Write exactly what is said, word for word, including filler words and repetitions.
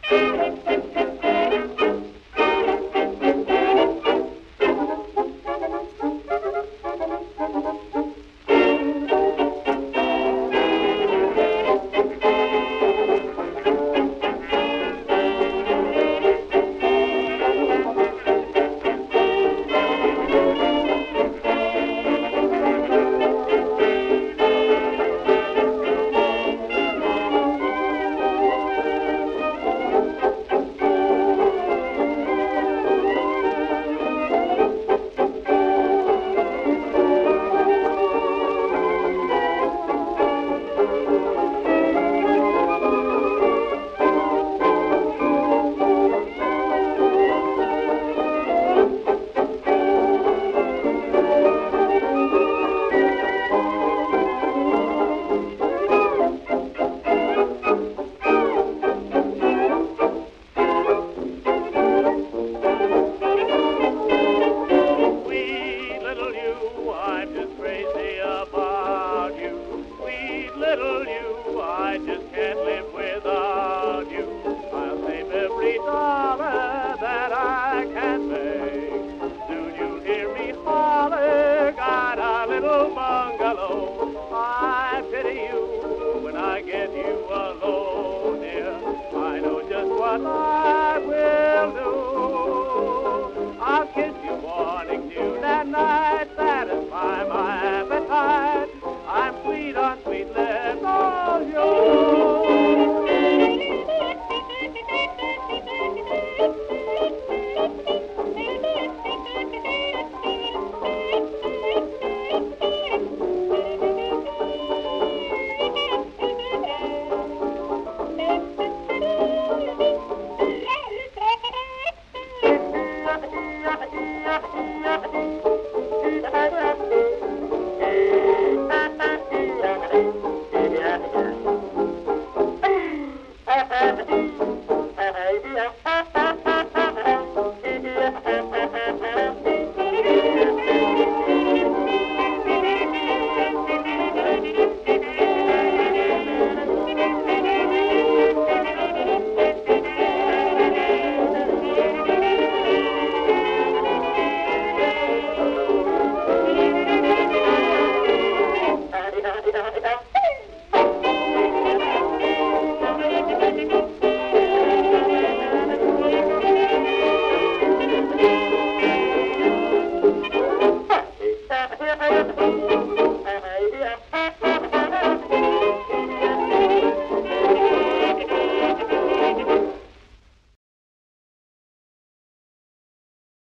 I'm just crazy about you. Sweet little you, I just can't live without you. I'll save every dollar that I can make. Soon you'll hear me holler, got a little bungalow. I pity you when I get you alone, dear. I know just what I will do. I'll kiss you morning, noon, and night, satisfy my appetite. I'm sweet on sweet little you. Ha ha ha.